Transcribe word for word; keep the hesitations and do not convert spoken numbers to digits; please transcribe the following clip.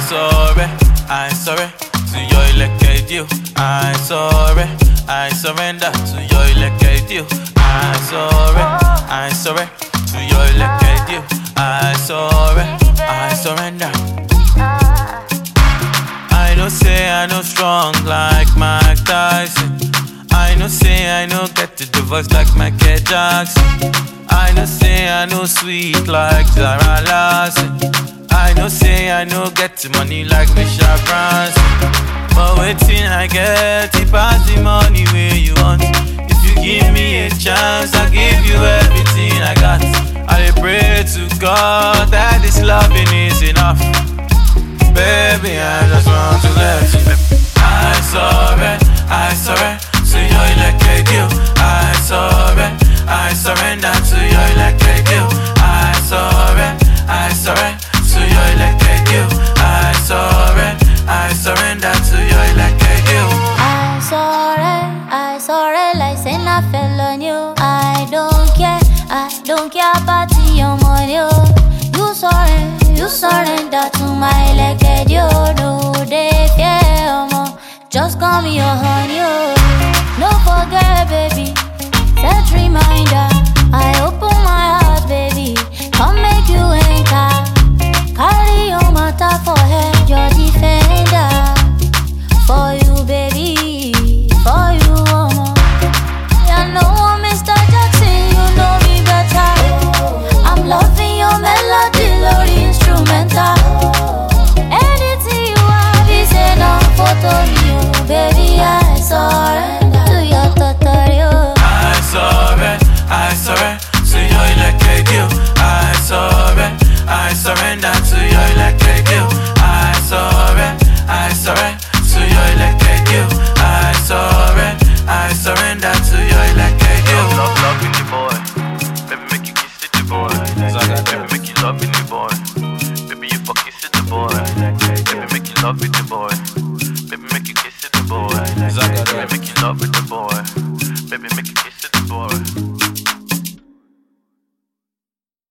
sorry, I sorry to your elected you. I sorry, I surrender to your elected you. I sorry, I sorry to your elected you. I sorry, I surrender. I know say I know strong like Mike Tyson. I know say I know get to the voice like Michael Jackson. I know say I know sweet like Zara Larson. I know say I know get the money like Michelle Branson. But waiting I get it pass the money where you want. If you give me a chance, I'll give you everything I got. I pray to God that this loving is enough. Baby, I just want to let you. I sorry, I sorry to your elected you. I sorry, I surrender to your elected you. I sorry, I sorry to your elected you. I sorry, I surrender to your elected you. I sorry, I sorry like say I fell on you. I don't care, I don't care about your money. You sorry, you surrender to my elected you. No, they fear more. Just call me your honey. No forget, baby. Set reminder. I open my heart, baby. Come make you enter. Carry your matter for head, your defender. For you, baby. For you, mama. You know Mister Jackson, you know me better. I'm loving your melody, Lord instrumental. Anything you have is enough photo you, baby. I surrender to your tutorial. I sorry, I sorry to your elected you. I sorry, I surrender to your elected you. I sorry, I sorry to your elected you. I sorry, I surrender to your elected you. Love, loving the boy, baby make you kiss it the boy. Baby make you love the boy, baby you fuck kiss it the boy. Baby make you love it the boy.